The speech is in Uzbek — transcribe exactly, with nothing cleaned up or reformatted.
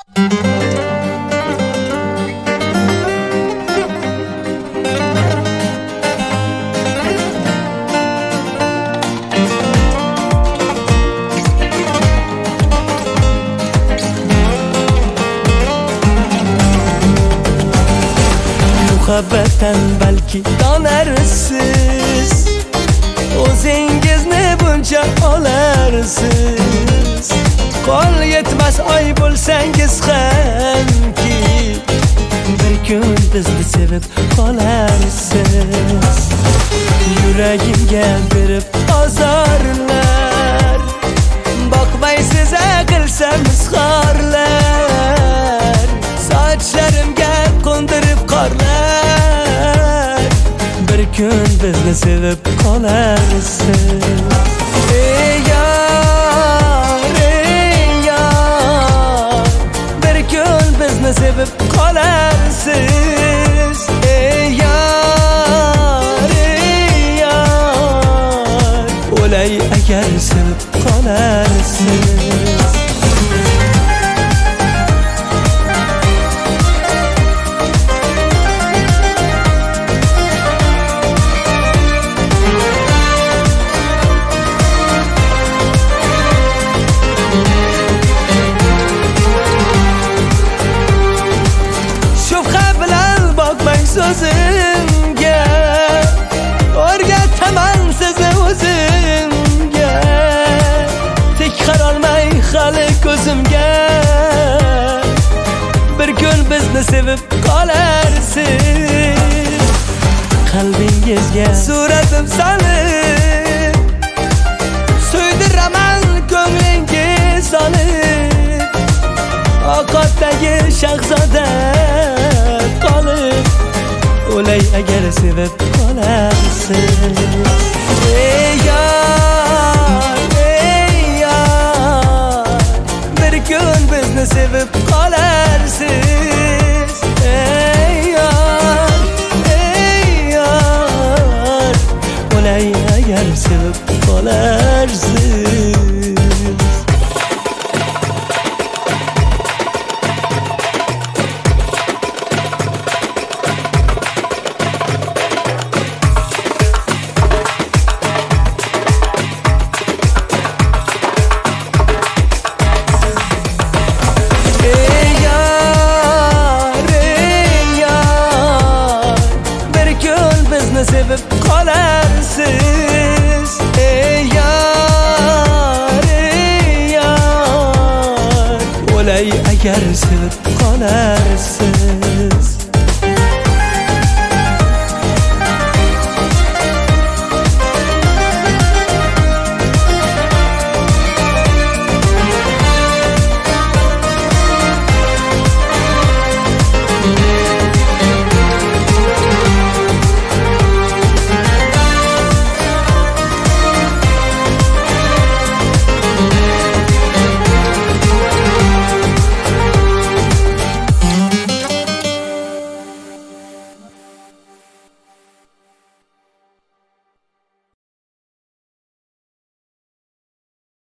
Muhabbatdan balki donarsiz, o'zingizni buncha olarsiz. Qo'l yetmas oy bo'lsangiz hamki, bir kun bizni sevib qolarsiz. Yuragimga berib ozorlar, boqmaysiz aqlsam misxorlar. Sochlarimga qo'ndirib qorlar, bir kun bizni sevib qolarsiz. Ey yor, ey yor, bir kun bizni sevib qolarsiz. Ey yor, ey yor, o'lay agar sevib qolarsiz. So'zimga o'rgataman sizni o'zimga, tik qarolmay hali ko'zimga, bir kun bizni sevib qolarsiz. Qalbingizga suratim solib, suydiraman ko'nglingiz solib, oqotdagi shahzoda qolib, o'lay agar sevib qolarsiz. Ey yor, ey yor, bir kun bizni sevib qolarsiz. Ey yor, ey yor, o'lay agar sevib qolarsiz. Sevib qolarsiz. Ey yor, ey yor, o'lay agar sevib qolarsiz.